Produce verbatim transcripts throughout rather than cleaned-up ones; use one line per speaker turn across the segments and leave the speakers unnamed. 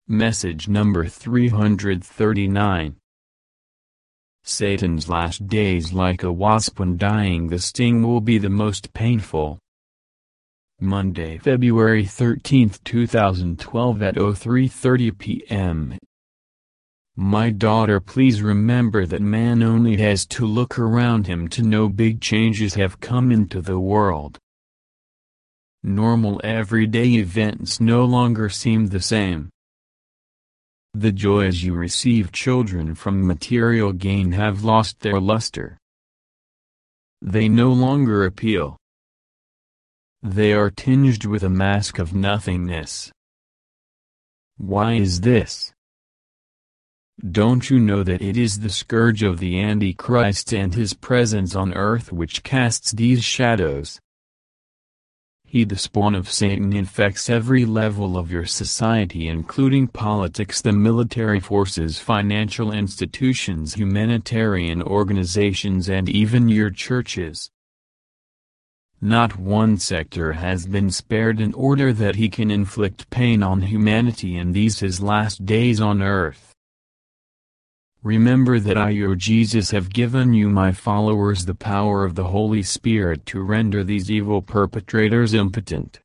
Message number three hundred thirty-nine. Satan's last days. Like a wasp when dying, the sting will be the most painful. Monday, February thirteenth two thousand twelve at oh three thirty p m My daughter, please remember that man only has to look around him to know big changes have come into the world. Normal everyday events no longer seem the same. The joys you receive children from material gain have lost their luster. They no longer appeal. They are tinged with a mask of nothingness. Why is this? Don't you know that it is the scourge of the Antichrist and his presence on earth which casts these shadows? He, the spawn of Satan, infects every level of your society, including politics, the military forces, financial institutions, humanitarian organizations, and even your churches. Not one sector has been spared in order that he can inflict pain on humanity in these his last days on earth. Remember that I, your Jesus, have given you, my followers, the power of the Holy Spirit to render these evil perpetrators impotent.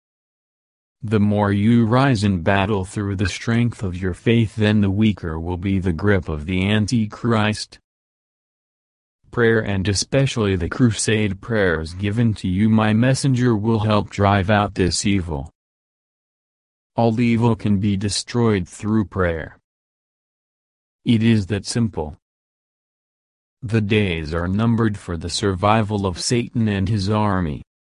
The more you rise in battle through the strength of your faith, then the weaker will be the grip of the Antichrist. Prayer, and especially the crusade prayers given to you, my messenger, will help drive out this evil. All evil can be destroyed through prayer. It is that simple. The days are numbered for the survival of Satan and his army.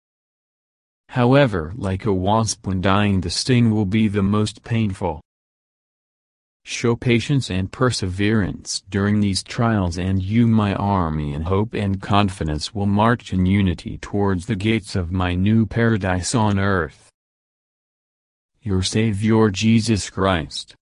However, like a wasp when dying, the sting will be the most painful. Show patience and perseverance during these trials, and you, my army, in hope and confidence, will march in unity towards the gates of my new paradise on earth. Your Savior Jesus Christ.